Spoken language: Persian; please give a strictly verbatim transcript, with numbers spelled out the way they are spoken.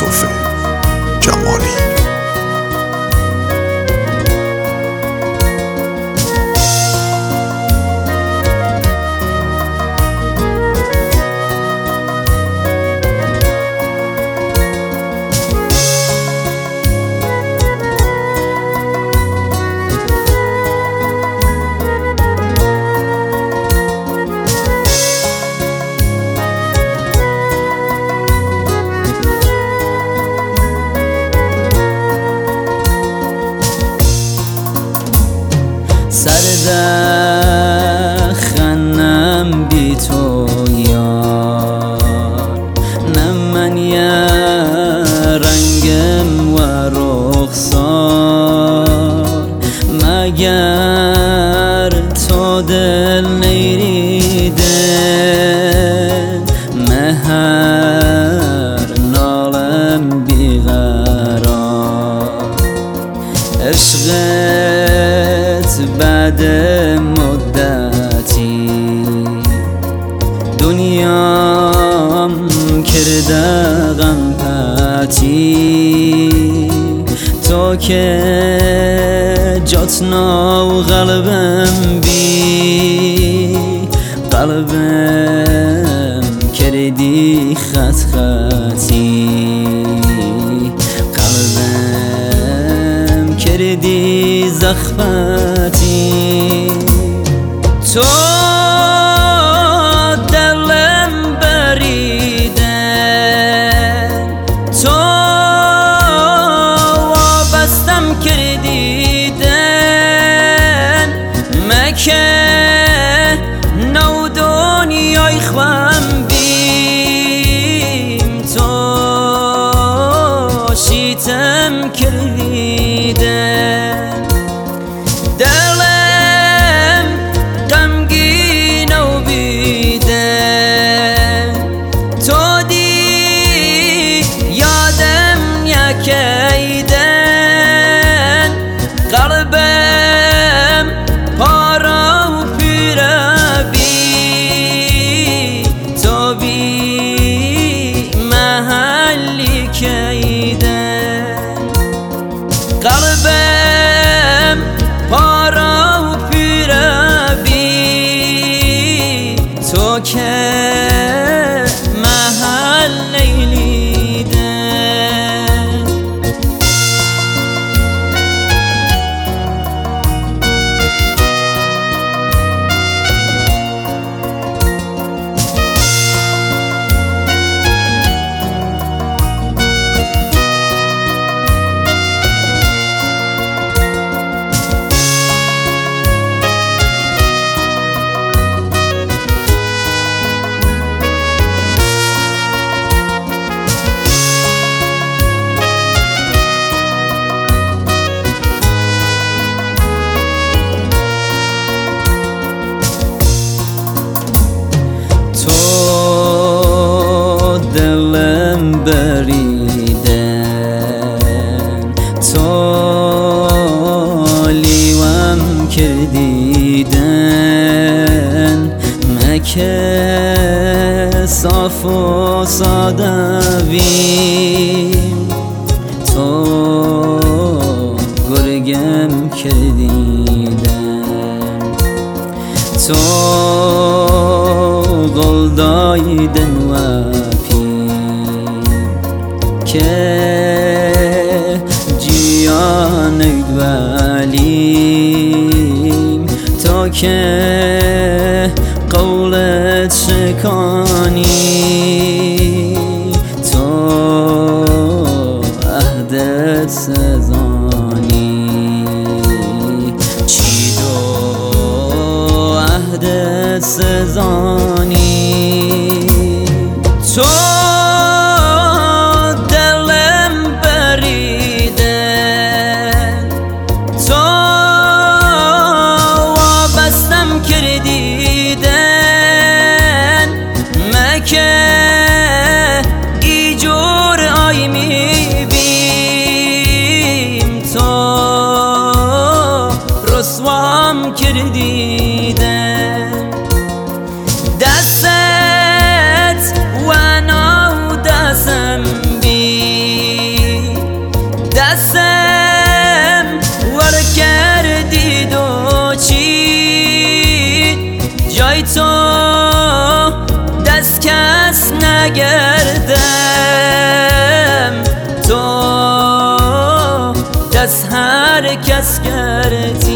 یوسف جمالی. سردخنم بی تو یار، نه من یه رنگم و رخسار، مگر تو دل نیریده مهر نالم بیقرار. عشقت بعد مدتی دنیام کرده غم پتی، تو که جات ناو قلبم بی قلبم کردی خط خطی، قلبم کردی زخمتی. تو دلم بریده، تو وابستم کردیدن، مکه نو دنیای خوام بیم، تو شیتم کردیدن. دلم غمگین و بیدن، تو دی یادم یکیدن، قلبم پارا و پیره بی تو بی محلی کیدن، قلبم پارا و پیره بی تو که محل نیلیدن. دلم بریدن، تو لیوم کردیدن، مکه صاف و ساده بیم، تو گرگم کردیدن، تو قلدایدن و که جیان ولیم، تو که قولت شکانی، تو عهدت سزانی، چی دو عهدت سزانی. تو ایجور آی می بیم، تو رسوام کردیدن، دستت و نام کس نگردم تو دست هر کس کردی